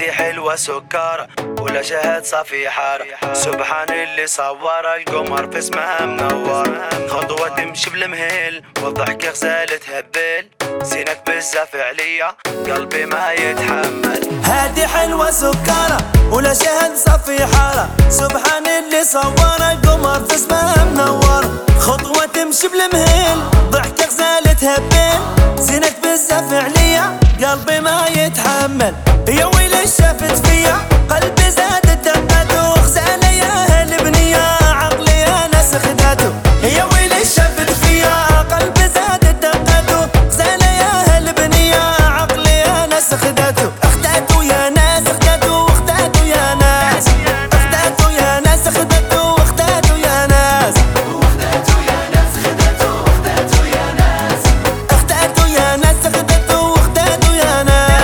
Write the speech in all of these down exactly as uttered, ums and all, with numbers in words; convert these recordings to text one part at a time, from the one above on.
هذه حلوة سكارة ولا شهد صافي حارة. سبحان اللي صور القمر في اسمها منور. خطوة تمشي بالمهيل والضحك غزالة تهبل. زينك بزاف عليا قلبي ما يتحمل. هذه حلوة سكارة ولا شهد صافي حارة. سبحان اللي صور القمر في اسمها منور. خطوة تمشي بالمهيل ضحك غزالة تهبل. زينك بزاف عليا قلبي ما يتحمل. يا ويلي شافت فيا قلبي زادت دقاته. غزالة يا هالبنية عقلي انا سخداته. يا ويلي شافت فيا قلبي زادت دقاته. غزالة يا هالبنية عقلي انا سخداته. اخداته يا ناس اخداته اخداته يا ناس. اخداته يا ناس اخداته واخداته يا ناس. واخداته يا ناس خداته واخداته يا ناس. اخداته يا ناس اخداته واخداته يا ناس.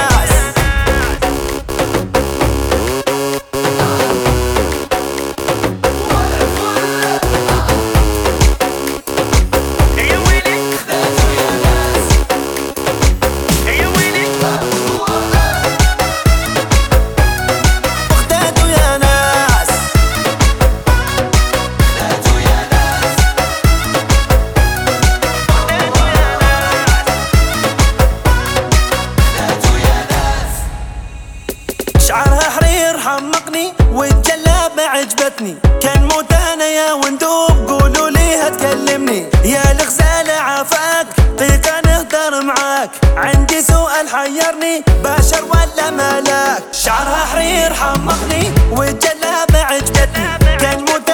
شعرها حرير حمقني والجلابة عجبتني. كان موت انا يا وندوب قولوا ليها تكلمني. يا الغزالة عافاك طيقة نهدر معاك. عندي سؤال حيرني بشر ولا ملاك. شعرها حرير حمقني والجلابة عجبتني. كان موت